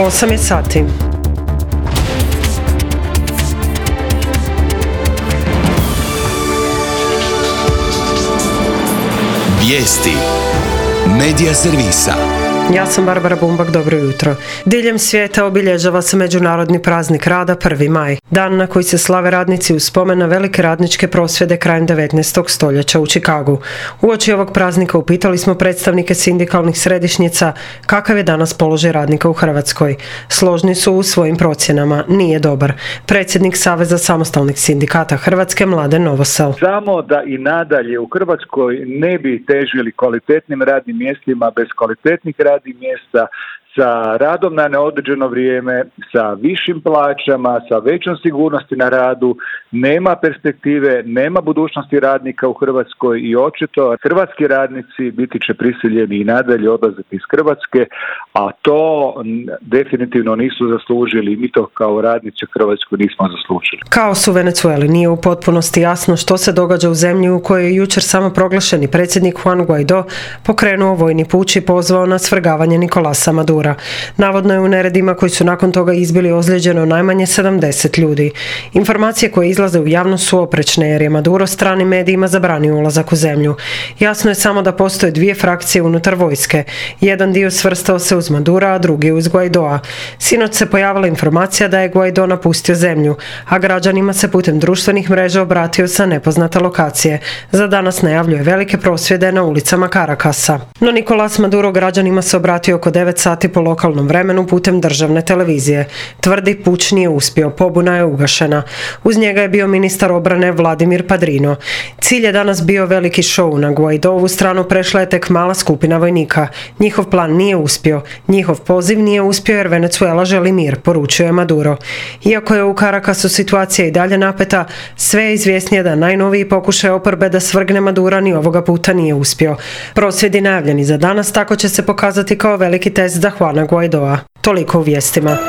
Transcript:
8 je sati. Vijesti Medija servisa. Ja sam Barbara Bumbak, dobro jutro. Diljem svijeta obilježava se Međunarodni praznik rada 1. maj, dan na koji se slave radnici u spomen na velike radničke prosvjede krajem 19. stoljeća u Chicagu. Uoči ovog praznika upitali smo predstavnike sindikalnih središnjica kakav je danas položaj radnika u Hrvatskoj. Složni su u svojim procjenama, nije dobar. Predsjednik Saveza samostalnih sindikata Hrvatske Mladen Novosel. Samo da i nadalje u Hrvatskoj ne bi težili kvalitetnim radnim mjestima bez kvalitetnih radnih mjesta, sa radom na neodređeno vrijeme, sa višim plaćama, sa većom sigurnosti na radu, nema perspektive, nema budućnosti radnika u Hrvatskoj i očito hrvatski radnici biti će prisiljeni i nadalje odlaziti iz Hrvatske, a to definitivno nisu zaslužili, mi to kao radnici u Hrvatskoj nismo zaslužili. Kaos u Venezueli, nije u potpunosti jasno što se događa u zemlji u kojoj je jučer samoproglašeni predsjednik Juan Guaido pokrenuo vojni puč i pozvao na svrgavanje Nicolasa Madura. Navodno je u neredima koji su nakon toga izbili ozlijeđeno najmanje 70 ljudi. Informacije koje izlaze u javnost su oprečne jer je Maduro stranim medijima zabranio ulazak u zemlju. Jasno je samo da postoje dvije frakcije unutar vojske. Jedan dio svrstao se uz Madura, a drugi uz Guaidoa. Sinoć se pojavila informacija da je Guaido napustio zemlju, a građanima se putem društvenih mreža obratio sa nepoznate lokacije. Za danas najavljuje velike prosvjede na ulicama Caracasa. No Nicolás Maduro građanima se obratio oko 9 sati po lokalnom vremenu putem državne televizije. Tvrdi puč nije uspio, pobuna je ugašena. Uz njega je bio ministar obrane Vladimir Padrino. Cilj je danas bio veliki šou, na Guaidovu stranu prešla je tek mala skupina vojnika. Njihov plan nije uspio. Njihov poziv nije uspio jer Venezuela želi mir, poručuje Maduro. Iako je u Caracasu situacija i dalje napeta, sve je izvjesnije da najnoviji pokušaj oporbe da svrgne Madura ni ovoga puta nije uspio. Prosvjedi najavljeni za danas tako će se pokazati kao veliki test za Juana Guaidoa. Toliko u vijestima.